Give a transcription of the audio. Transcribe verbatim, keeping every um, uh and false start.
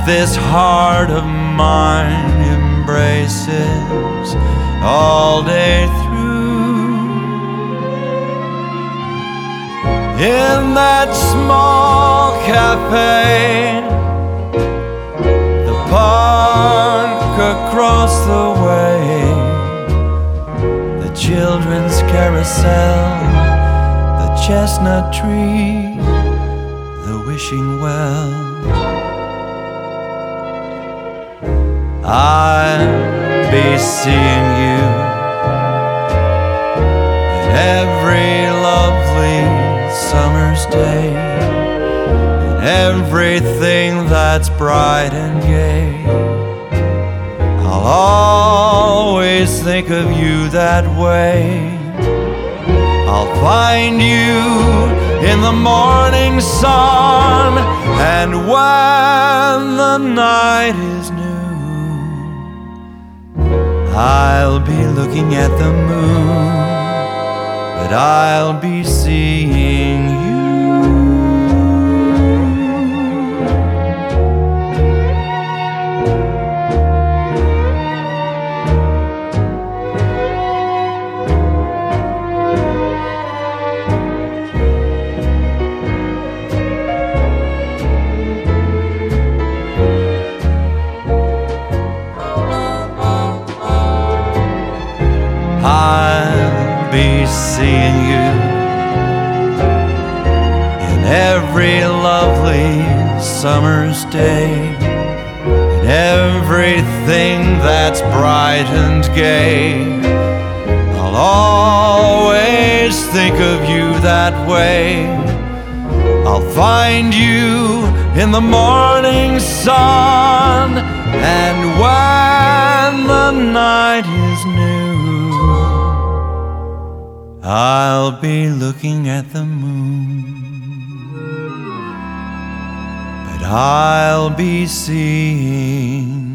this heart of mine embraces all day through. In that small cafe, the park across the way, the children's carousel, the chestnut tree, the wishing well. I'll be seeing you in every lovely summer's day, in everything that's bright and gay. I'll always think of you that way. I'll find you in the morning sun, and when the night is new, I'll be looking at the moon, but I'll be seeing you. I'll be seeing you in every lovely summer's day, in everything that's bright and gay. I'll always think of you that way. I'll find you in the morning sun, and when the night is new, I'll be looking at the moon, but I'll be seeing